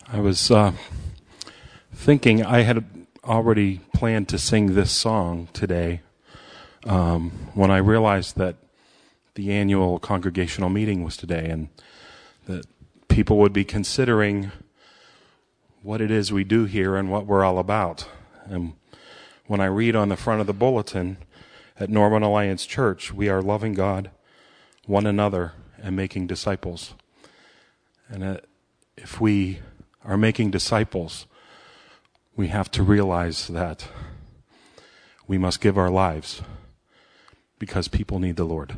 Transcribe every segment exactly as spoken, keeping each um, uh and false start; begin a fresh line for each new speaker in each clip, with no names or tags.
I was uh, thinking I had already planned to sing this song today um, when I realized that the annual congregational meeting was today and that people would be considering what it is we do here and what we're all about. And when I read on the front of the bulletin, at Norman Alliance Church, we are loving God, one another, and making disciples. And uh, if we are making disciples, we have to realize that we must give our lives because people need the Lord.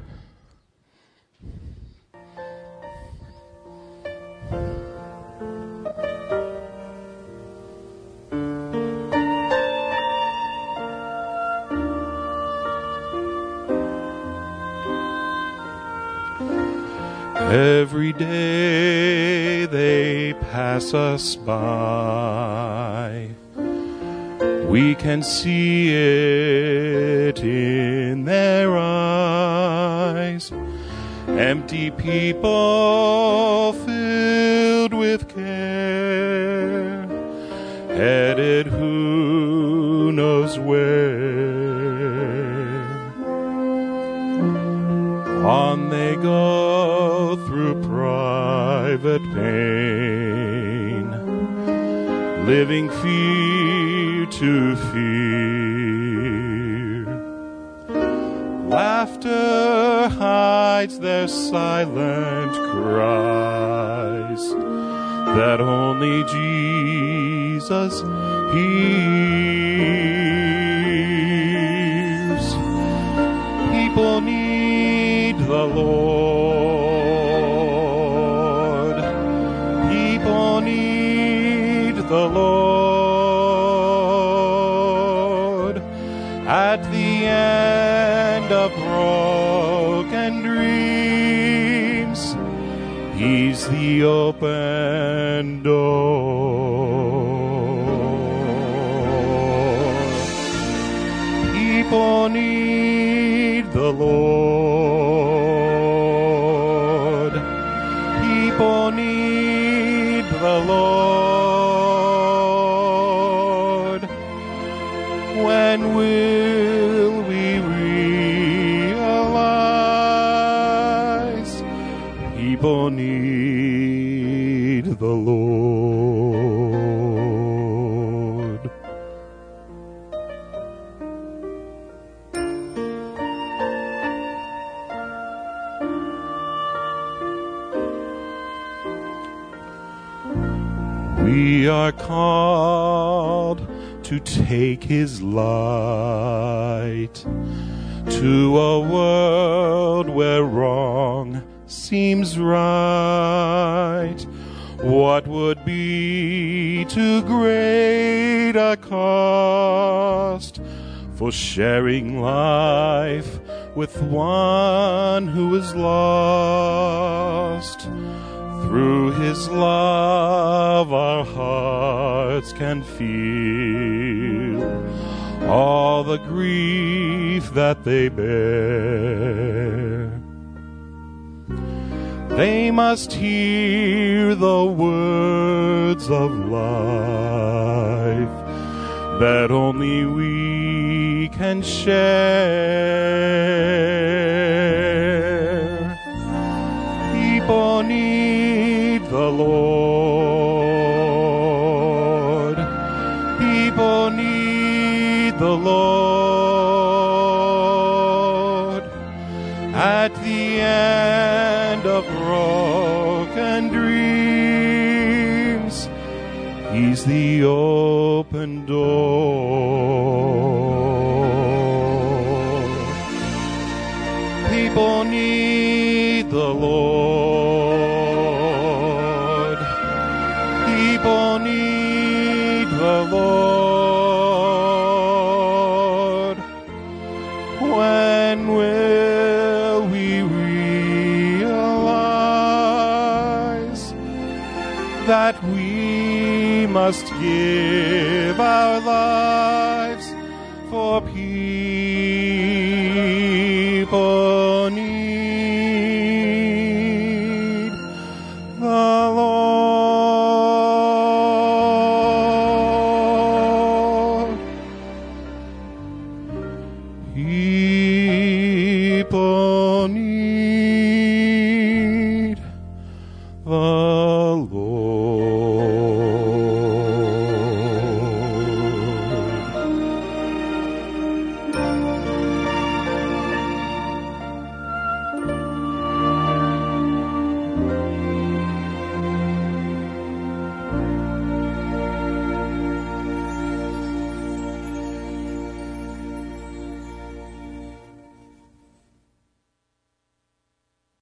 Every day they pass us by. We can see it in their eyes. Empty people filled with care, headed who knows where. On they go through private pain, living fear to fear. Laughter hides their silent cries that only Jesus hears. People need the Lord. People need the Lord. At the end of broken dreams, He's the open door. People need the Lord. People need the Lord. When will we realize people need the Lord? We are called to take His light to a world where wrong seems right. What would be too great a cost for sharing life with one who is lost? Through His love our hearts can feel all the grief that they bear. They must hear the words of life that only we can share. People need the Lord. People need the Lord. At the end of broken dreams, He's the open door. People need the Lord. People need the Lord. When will we realize that we must give our lives for people need the Lord?
Bonito